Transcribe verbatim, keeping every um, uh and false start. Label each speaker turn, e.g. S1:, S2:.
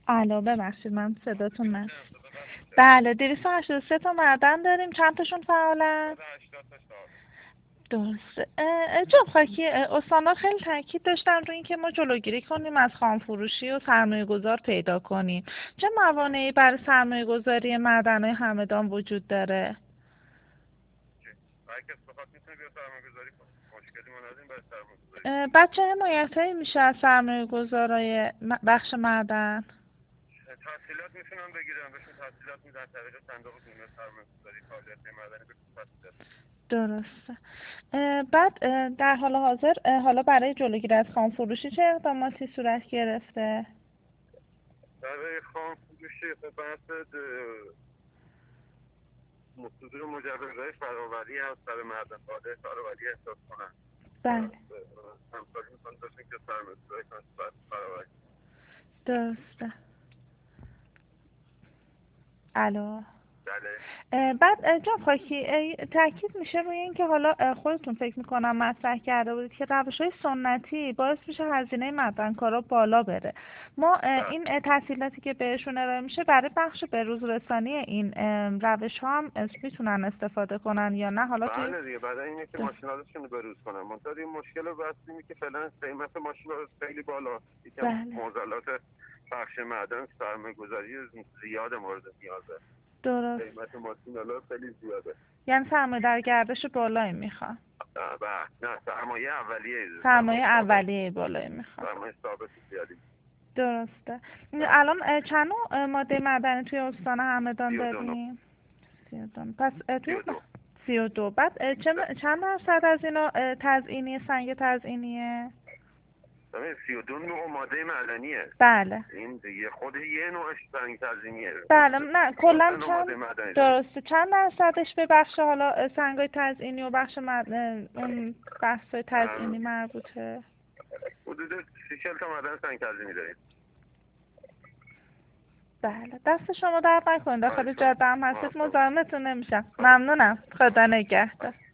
S1: الو ببخشید من صداتون نه. بله دویست و هشتاد و سه تا معدن داریم. چند تاشون فعالن؟ درسته. جناب خاکی، استاندار خیلی تاکید داشتن روی اینکه ما جلوگیری کنیم از خامفروشی و سرمایه گذار پیدا کنیم. چه موانعی برای سرمایه گذاری معدن‌های همدان وجود داره؟ بعد چه حمایتایی میشه از سرمایه گذارای بخش معدن؟
S2: تحصیلات میتونن بگیرن، بهشون تحصیلات میدن طریق صندوق بیمه سرمایه گذاری فعالیت معدنی به تحصیلات.
S1: درسته. بعد در حال حاضر حالا برای جلوگیری از خامفروشی چه اقداماتی صورت گرفته؟
S2: برای خامفروشی خب بحث صدور مجوزهای فراوری هست برای معدن خواهده فراوری احساس کنن.
S1: بله.
S2: همکاری میکنن داشتن که سرمایه گذاری کنن فراوری.
S1: درسته. الو.
S2: بله.
S1: بعد جناب خاکی تاکید میشه روی این که حالا خودتون فکر میکنم مطرح کرده بودید که روش‌های سنتی باعث میشه هزینه معدنکارا بالا بره. ما این تسهیلاتی که بهشون ارائه میشه برای بخش بروز رسانی این روش ها هم میتونن استفاده کنن یا نه؟ حالا توی
S2: بله دیگه بعد اینه که ماشین‌هاشون رو بروز کنن. منتها این مشکل بس اینه که فعلا قیمت ماشین خیلی بالا. یکم معضلات بخش معدن سرمایه گذاری زیاد مورد نیازه.
S1: درست.
S2: قیمت ماشین الان خیلی زیاده.
S1: یعنی سرمایه در گردش بالایی میخوان.
S2: نه سرمایه اولیه.
S1: سرمایه اولیه بالایی میخوان.
S2: سرمایه ثابت زیادی.
S1: درسته. الان چند نوع ماده معدنی توی استان همدان داریم؟ سی و دو. پس توی سی و دو. بعد چند درصد از اینا تزیینی سنگ تزیینیه؟
S2: سی و دو نوع ماده معدنیه.
S1: بله.
S2: این دیگه خود یه نوعش سنگ تزیینیه.
S1: بله نه کلا چند درسته چند درصدش به بخش حالا سنگای تزیینی و بخش معدن اون بخشای تزیینی مربوطه؟
S2: حدود سی چهل تا معدن سنگ تزیینی داریم.
S1: بله دست شما درد نکنید. داخل جاده هم هستید مزاحمتون نمیشم. ممنونم. خدا نگهدار.